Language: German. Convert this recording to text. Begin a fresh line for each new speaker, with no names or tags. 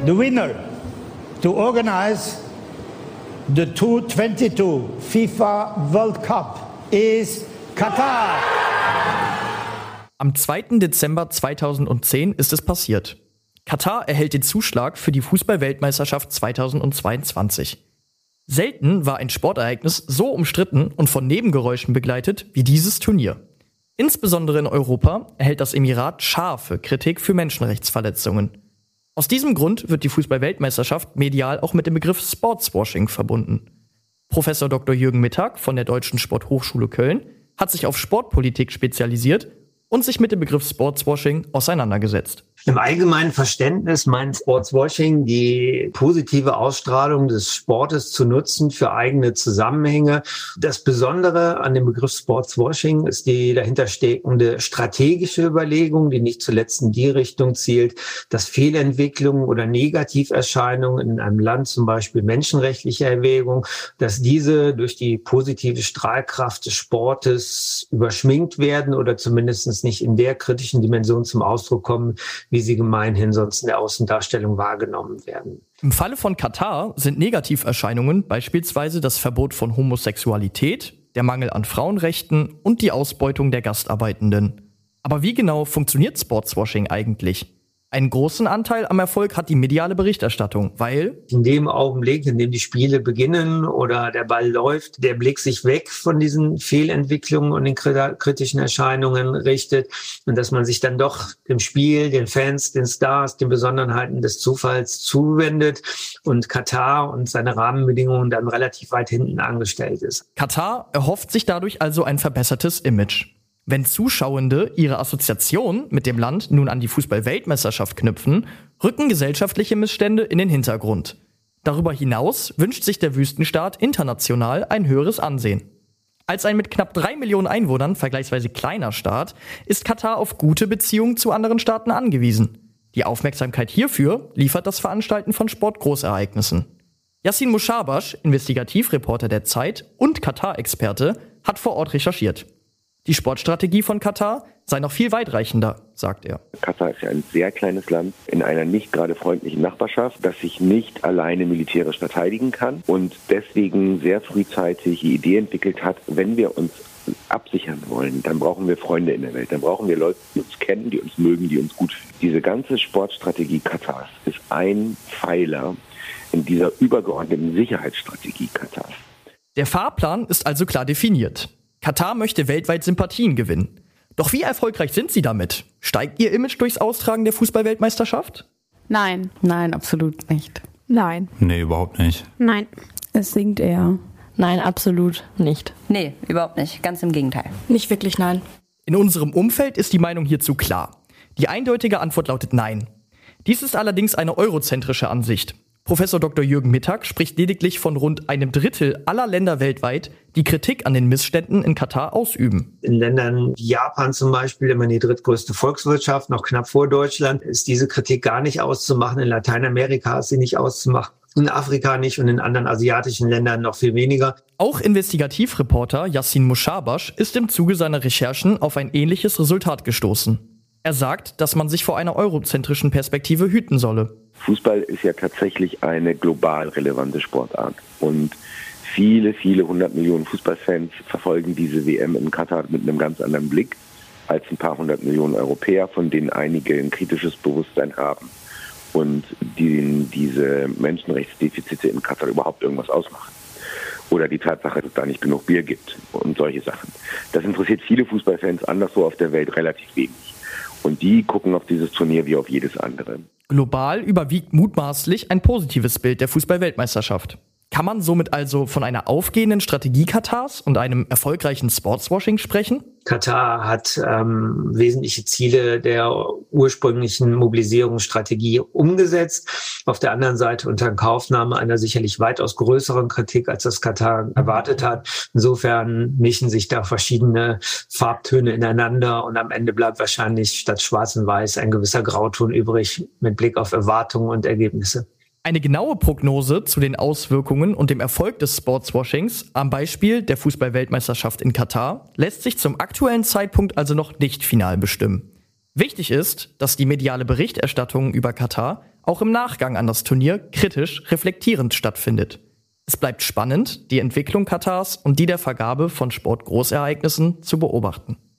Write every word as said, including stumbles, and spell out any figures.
The winner to organize the twenty twenty-two FIFA World Cup is Katar.
Am zweiten Dezember zweitausendzehn ist es passiert. Katar erhält den Zuschlag für die Fußball-Weltmeisterschaft zweitausendzweiundzwanzig. Selten war ein Sportereignis so umstritten und von Nebengeräuschen begleitet wie dieses Turnier. Insbesondere in Europa erhält das Emirat scharfe Kritik für Menschenrechtsverletzungen. Aus diesem Grund wird die Fußball-Weltmeisterschaft medial auch mit dem Begriff Sportswashing verbunden. Professor Doktor Jürgen Mittag von der Deutschen Sporthochschule Köln hat sich auf Sportpolitik spezialisiert und sich mit dem Begriff Sportswashing auseinandergesetzt.
Im allgemeinen Verständnis meint Sportswashing die positive Ausstrahlung des Sportes zu nutzen für eigene Zusammenhänge. Das Besondere an dem Begriff Sportswashing ist die dahintersteckende strategische Überlegung, die nicht zuletzt in die Richtung zielt, dass Fehlentwicklungen oder Negativerscheinungen in einem Land, zum Beispiel menschenrechtliche Erwägungen, dass diese durch die positive Strahlkraft des Sportes überschminkt werden oder zumindest nicht in der kritischen Dimension zum Ausdruck kommen, wie sie gemeinhin sonst in der Außendarstellung wahrgenommen werden.
Im Falle von Katar sind Negativerscheinungen beispielsweise das Verbot von Homosexualität, der Mangel an Frauenrechten und die Ausbeutung der Gastarbeitenden. Aber wie genau funktioniert Sportswashing eigentlich? Einen großen Anteil am Erfolg hat die mediale Berichterstattung, weil
in dem Augenblick, in dem die Spiele beginnen oder der Ball läuft, der Blick sich weg von diesen Fehlentwicklungen und den kritischen Erscheinungen richtet und dass man sich dann doch dem Spiel, den Fans, den Stars, den Besonderheiten des Zufalls zuwendet und Katar und seine Rahmenbedingungen dann relativ weit hinten angestellt ist.
Katar erhofft sich dadurch also ein verbessertes Image. Wenn Zuschauende ihre Assoziation mit dem Land nun an die Fußball-Weltmeisterschaft knüpfen, rücken gesellschaftliche Missstände in den Hintergrund. Darüber hinaus wünscht sich der Wüstenstaat international ein höheres Ansehen. Als ein mit knapp drei Millionen Einwohnern vergleichsweise kleiner Staat ist Katar auf gute Beziehungen zu anderen Staaten angewiesen. Die Aufmerksamkeit hierfür liefert das Veranstalten von Sportgroßereignissen. Yassin Mushabash, Investigativreporter der Zeit und Katar-Experte, hat vor Ort recherchiert. Die Sportstrategie von Katar sei noch viel weitreichender, sagt er.
Katar ist ja ein sehr kleines Land in einer nicht gerade freundlichen Nachbarschaft, das sich nicht alleine militärisch verteidigen kann und deswegen sehr frühzeitig die Idee entwickelt hat, wenn wir uns absichern wollen, dann brauchen wir Freunde in der Welt, dann brauchen wir Leute, die uns kennen, die uns mögen, die uns gut finden. Diese ganze Sportstrategie Katars ist ein Pfeiler in dieser übergeordneten Sicherheitsstrategie Katars.
Der Fahrplan ist also klar definiert. Katar möchte weltweit Sympathien gewinnen. Doch wie erfolgreich sind sie damit? Steigt ihr Image durchs Austragen der Fußball-Weltmeisterschaft?
Nein.
Nein, absolut nicht.
Nein.
Nee, überhaupt nicht.
Nein.
Es sinkt eher.
Nein, absolut nicht.
Nee, überhaupt nicht. Ganz im Gegenteil.
Nicht wirklich nein.
In unserem Umfeld ist die Meinung hierzu klar. Die eindeutige Antwort lautet nein. Dies ist allerdings eine eurozentrische Ansicht. Professor Doktor Jürgen Mittag spricht lediglich von rund einem Drittel aller Länder weltweit, die Kritik an den Missständen in Katar ausüben.
In Ländern wie Japan zum Beispiel, immer die drittgrößte Volkswirtschaft, noch knapp vor Deutschland, ist diese Kritik gar nicht auszumachen. In Lateinamerika ist sie nicht auszumachen. In Afrika nicht und in anderen asiatischen Ländern noch viel weniger.
Auch Investigativreporter Yassin Mushabash ist im Zuge seiner Recherchen auf ein ähnliches Resultat gestoßen. Er sagt, dass man sich vor einer eurozentrischen Perspektive hüten solle.
Fußball ist ja tatsächlich eine global relevante Sportart und viele, viele hundert Millionen Fußballfans verfolgen diese W M in Katar mit einem ganz anderen Blick als ein paar hundert Millionen Europäer, von denen einige ein kritisches Bewusstsein haben und die diese Menschenrechtsdefizite in Katar überhaupt irgendwas ausmachen. Oder die Tatsache, dass es da nicht genug Bier gibt und solche Sachen. Das interessiert viele Fußballfans anderswo auf der Welt relativ wenig. Und die gucken auf dieses Turnier wie auf jedes andere.
Global überwiegt mutmaßlich ein positives Bild der Fußball-Weltmeisterschaft. Kann man somit also von einer aufgehenden Strategie Katars und einem erfolgreichen Sportswashing sprechen?
Katar hat ähm, wesentliche Ziele der ursprünglichen Mobilisierungsstrategie umgesetzt. Auf der anderen Seite unter Inkaufnahme einer sicherlich weitaus größeren Kritik, als das Katar erwartet hat. Insofern mischen sich da verschiedene Farbtöne ineinander und am Ende bleibt wahrscheinlich statt Schwarz und Weiß ein gewisser Grauton übrig mit Blick auf Erwartungen und Ergebnisse.
Eine genaue Prognose zu den Auswirkungen und dem Erfolg des Sportswashings am Beispiel der Fußball-Weltmeisterschaft in Katar lässt sich zum aktuellen Zeitpunkt also noch nicht final bestimmen. Wichtig ist, dass die mediale Berichterstattung über Katar auch im Nachgang an das Turnier kritisch reflektierend stattfindet. Es bleibt spannend, die Entwicklung Katars und die der Vergabe von Sportgroßereignissen zu beobachten.